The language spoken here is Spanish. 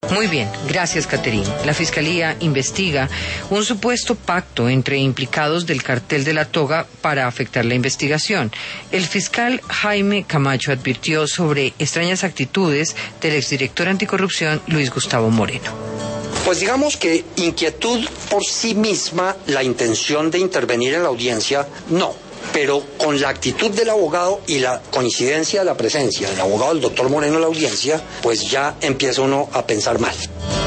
Muy bien, gracias, Caterine. La Fiscalía investiga un supuesto pacto entre implicados del cartel de la toga para afectar la investigación. El fiscal Jaime Camacho advirtió sobre extrañas actitudes del exdirector anticorrupción Luis Gustavo Moreno. Pues digamos que inquietud por sí misma, la intención de intervenir en la audiencia, no. Pero con la actitud del abogado y la coincidencia de la presencia del abogado del doctor Moreno en la audiencia, pues ya empieza uno a pensar mal.